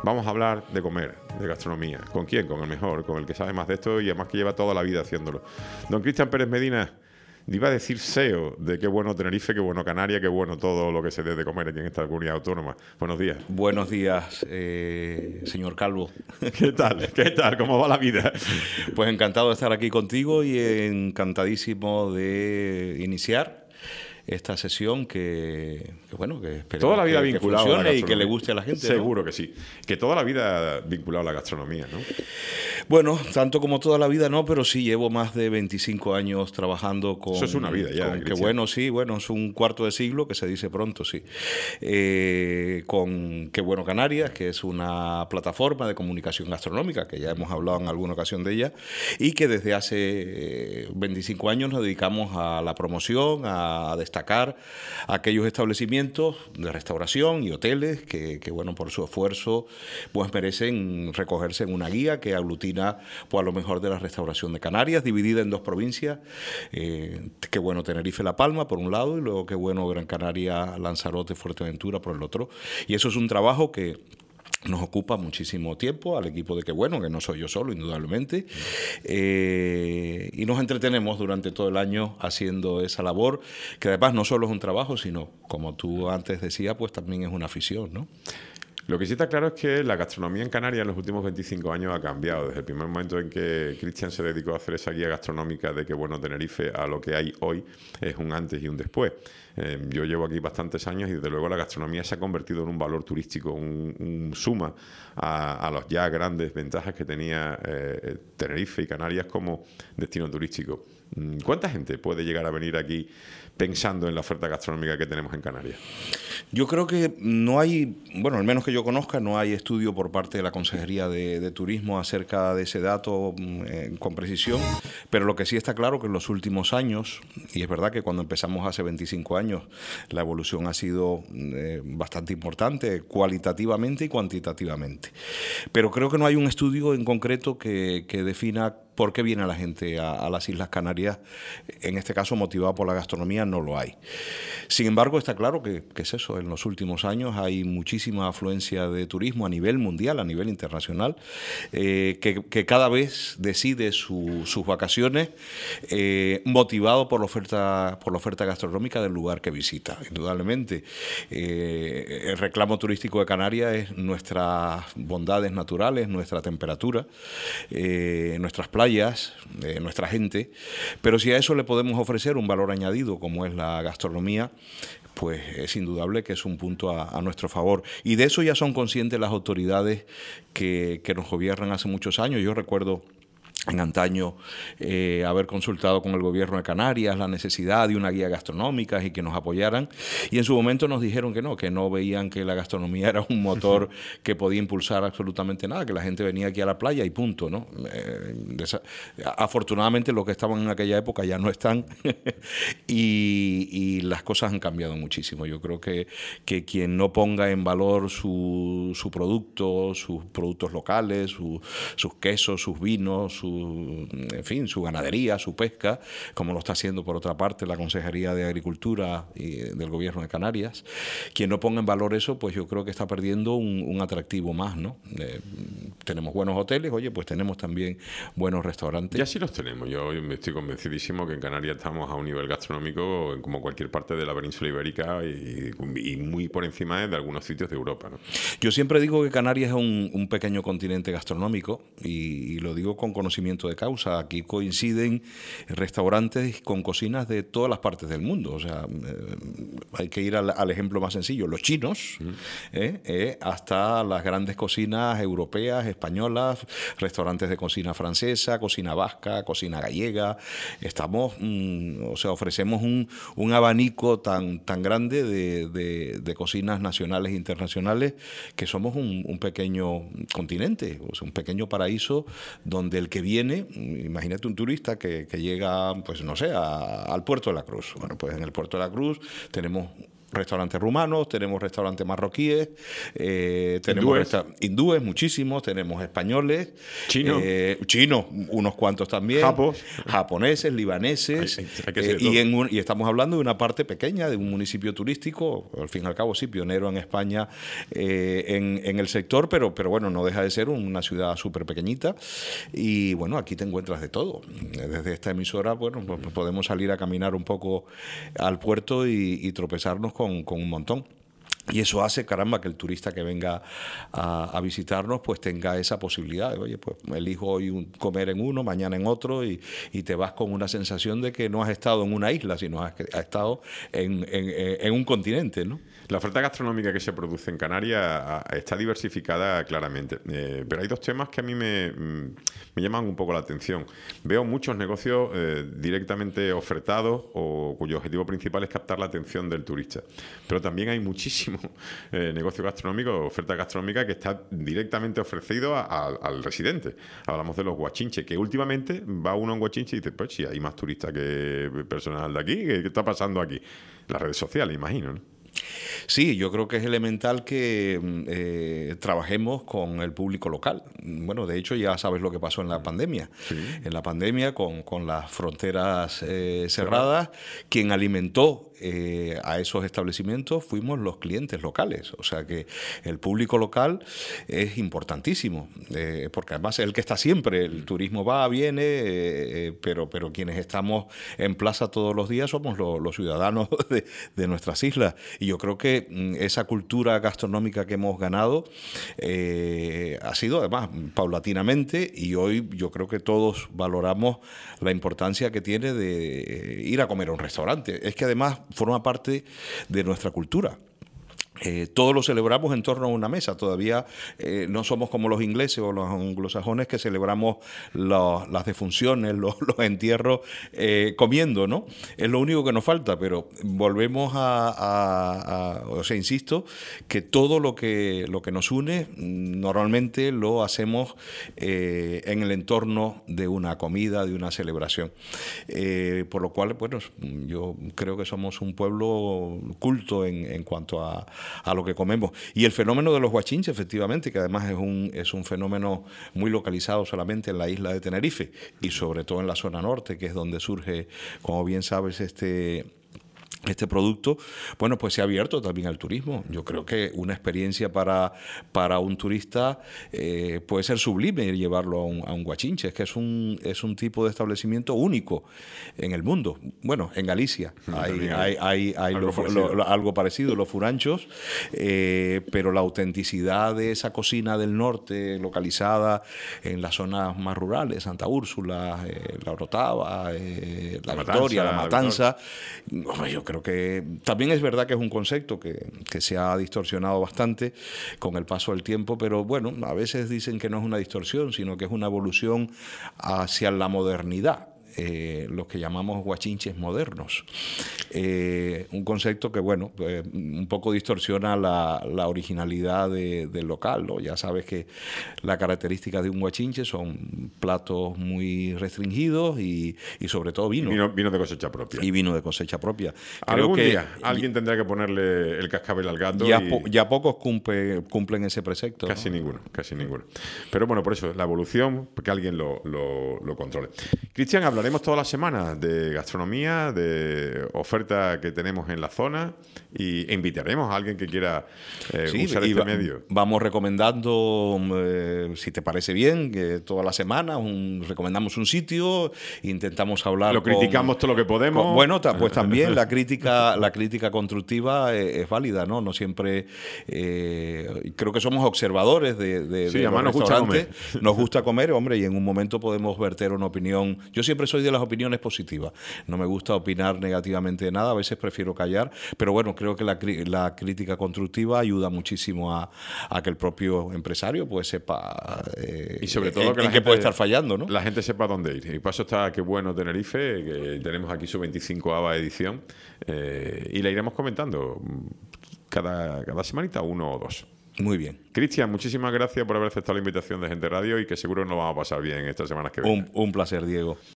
Vamos a hablar de comer, de gastronomía. ¿Con quién? Con el mejor, con el que sabe más de esto y además que lleva toda la vida haciéndolo. Don Cristian Pérez Medina, iba a decir SEO de qué bueno Tenerife, qué bueno Canarias, qué bueno todo lo que se dé de comer aquí en esta comunidad autónoma. Buenos días. Buenos días, señor Calvo. ¿Qué tal? ¿Qué tal? ¿Cómo va la vida? Pues encantado de estar aquí contigo y encantadísimo de iniciar esta sesión que espero toda la vida que vinculado funcione a la y que le gastronomía. guste a la gente. Seguro ¿no? que sí. Que toda la vida vinculado a la gastronomía, ¿no? Bueno, tanto como toda la vida no, pero sí llevo más de 25 años trabajando con... Eso es una vida ya, que bueno, sí, bueno, es un cuarto de siglo, que se dice pronto, sí. Con Qué Bueno Canarias, que es una plataforma de comunicación gastronómica, que ya hemos hablado en alguna ocasión de ella, y que desde hace 25 años nos dedicamos a la promoción, a destacar aquellos establecimientos de restauración y hoteles que bueno, por su esfuerzo, pues merecen recogerse en una guía que aglutina pues a lo mejor de la restauración de Canarias, dividida en dos provincias. Qué bueno Tenerife, La Palma por un lado, y luego qué bueno Gran Canaria, Lanzarote, Fuerteventura por el otro. Y eso es un trabajo que nos ocupa muchísimo tiempo al equipo de Qué Bueno, que no soy yo solo, indudablemente, y nos entretenemos durante todo el año haciendo esa labor, que además no solo es un trabajo, sino, como tú antes decías, pues también es una afición, ¿no? Lo que sí está claro es que la gastronomía en Canarias en los últimos 25 años ha cambiado. Desde el primer momento en que Cristian se dedicó a hacer esa guía gastronómica de Qué Bueno Tenerife a lo que hay hoy, es un antes y un después. Yo llevo aquí bastantes años y desde luego la gastronomía se ha convertido en un valor turístico, un suma a las ya grandes ventajas que tenía Tenerife y Canarias como destino turístico. ¿Cuánta gente puede llegar a venir aquí pensando en la oferta gastronómica que tenemos en Canarias? Yo creo que no hay, bueno, al menos que yo conozca, no hay estudio por parte de la Consejería de Turismo acerca de ese dato con precisión, pero lo que sí está claro que en los últimos años, y es verdad que cuando empezamos hace 25 años, la evolución ha sido bastante importante, cualitativamente y cuantitativamente. Pero creo que no hay un estudio en concreto que defina por qué viene la gente a las Islas Canarias, en este caso motivado por la gastronomía, no lo hay. Sin embargo, está claro que es eso, en los últimos años hay muchísima afluencia de turismo a nivel mundial, a nivel internacional, que cada vez decide sus vacaciones motivado por la oferta gastronómica del lugar que visita. Indudablemente, el reclamo turístico de Canarias es nuestras bondades naturales, nuestra temperatura, nuestras playas, nuestra gente, pero si a eso le podemos ofrecer un valor añadido como es la gastronomía, pues es indudable que es un punto a nuestro favor. Y de eso ya son conscientes las autoridades que nos gobiernan hace muchos años. Yo recuerdo en antaño haber consultado con el gobierno de Canarias la necesidad de una guía gastronómica y que nos apoyaran, y en su momento nos dijeron que no veían que la gastronomía era un motor que podía impulsar absolutamente nada, que la gente venía aquí a la playa y punto, ¿no? Afortunadamente los que estaban en aquella época ya no están y las cosas han cambiado muchísimo. Yo creo que quien no ponga en valor su producto, sus productos locales, sus quesos, sus vinos, en fin, su ganadería, su pesca, como lo está haciendo por otra parte la Consejería de Agricultura y del Gobierno de Canarias. Quien no ponga en valor eso, pues yo creo que está perdiendo un atractivo más, ¿no? Tenemos buenos hoteles, oye, pues tenemos también buenos restaurantes. Ya sí los tenemos. Yo me estoy convencidísimo que en Canarias estamos a un nivel gastronómico como cualquier parte de la península ibérica y muy por encima de algunos sitios de Europa, ¿no? Yo siempre digo que Canarias es un pequeño continente gastronómico y lo digo con conocimiento de causa. Aquí coinciden restaurantes con cocinas de todas las partes del mundo. O sea, hay que ir al ejemplo más sencillo. Los chinos, hasta las grandes cocinas europeas, españolas, restaurantes de cocina francesa, cocina vasca, cocina gallega. Estamos, ofrecemos un abanico tan grande de cocinas nacionales e internacionales que somos un pequeño continente, o sea, un pequeño paraíso donde el que viene, imagínate un turista que llega, pues no sé, al Puerto de la Cruz. Bueno, pues en el Puerto de la Cruz tenemos restaurantes rumanos, tenemos restaurantes marroquíes, tenemos hindúes muchísimos, tenemos españoles, chinos, unos cuantos también, japoneses, libaneses, y estamos hablando de una parte pequeña, de un municipio turístico, al fin y al cabo sí, pionero en España en el sector, pero bueno, no deja de ser una ciudad súper pequeñita, y bueno, aquí te encuentras de todo. Desde esta emisora, bueno, pues podemos salir a caminar un poco al puerto y tropezarnos con un montón. Y eso hace, caramba, que el turista que venga a visitarnos pues tenga esa posibilidad. Oye, pues elijo hoy comer en uno, mañana en otro, y te vas con una sensación de que no has estado en una isla, sino has estado en un continente, ¿no? La oferta gastronómica que se produce en Canarias está diversificada claramente, pero hay dos temas que a mí me llaman un poco la atención. Veo muchos negocios directamente ofertados o cuyo objetivo principal es captar la atención del turista, pero también hay muchísimos negocios gastronómicos, oferta gastronómica que está directamente ofrecido al residente. Hablamos de los guachinches, que últimamente va uno a un guachinche y dice, pues sí, hay más turistas que personal de aquí, ¿qué está pasando aquí? Las redes sociales, imagino, ¿no? Sí, yo creo que es elemental que trabajemos con el público local. Bueno, de hecho ya sabes lo que pasó en la pandemia. Sí. En la pandemia, con las fronteras cerradas, quien alimentó a esos establecimientos fuimos los clientes locales. O sea que el público local es importantísimo, porque además es el que está siempre. El turismo va, viene, pero quienes estamos en plaza todos los días somos los ciudadanos de nuestras islas. Y yo creo que esa cultura gastronómica que hemos ganado ha sido además paulatinamente, y hoy yo creo que todos valoramos la importancia que tiene de ir a comer a un restaurante. Es que además forma parte de nuestra cultura. Todos lo celebramos en torno a una mesa. Todavía no somos como los ingleses o los anglosajones que celebramos las defunciones, los entierros comiendo, ¿no? Es lo único que nos falta, pero volvemos o sea, insisto, que todo lo que nos une normalmente lo hacemos en el entorno de una comida, de una celebración. Por lo cual, bueno, yo creo que somos un pueblo culto en cuanto a lo que comemos. Y el fenómeno de los guachinches, efectivamente, que además es un fenómeno muy localizado solamente en la isla de Tenerife y sobre todo en la zona norte, que es donde surge, como bien sabes, este producto, bueno, pues se ha abierto también al turismo. Yo creo que una experiencia para un turista puede ser sublime llevarlo a un guachinche. Es que es un tipo de establecimiento único en el mundo. Bueno, en Galicia hay algo parecido, los furanchos, pero la autenticidad de esa cocina del norte, localizada en las zonas más rurales, Santa Úrsula, La Orotava, la Victoria, la Matanza, yo creo que también es verdad que es un concepto que se ha distorsionado bastante con el paso del tiempo, pero bueno, a veces dicen que no es una distorsión, sino que es una evolución hacia la modernidad. Los que llamamos guachinches modernos. Un concepto que, bueno, un poco distorsiona la originalidad del local, ¿no? Ya sabes que la característica de un guachinche son platos muy restringidos y sobre todo vino. Vino de cosecha propia. Y vino de cosecha propia. Algún día alguien tendrá que ponerle el cascabel al gato. Ya pocos cumplen ese precepto. Casi ninguno. Pero bueno, por eso, la evolución, que alguien lo controle. Cristian, hablaremos todas las semanas de gastronomía, de oferta que tenemos en la zona, e invitaremos a alguien que quiera usar este medio. Vamos recomendando, si te parece bien, que todas las semanas recomendamos un sitio, intentamos hablar. Lo criticamos todo lo que podemos. Bueno, pues también la crítica constructiva es válida, ¿no? No siempre. Creo que somos observadores de los restaurantes. Nos gusta comer, hombre, y en un momento podemos verter una opinión. Yo siempre soy de las opiniones positivas. No me gusta opinar negativamente de nada, a veces prefiero callar, pero bueno, creo que la crítica constructiva ayuda muchísimo a que el propio empresario pues sepa y sobre todo que puede estar fallando, ¿no? La gente sepa dónde ir. Y paso está Qué Bueno Tenerife, que tenemos aquí su 25ª edición, y la iremos comentando cada semanita, uno o dos. Muy bien. Cristian, muchísimas gracias por haber aceptado la invitación de Gente Radio y que seguro nos vamos a pasar bien estas semanas que vienen. Un placer, Diego.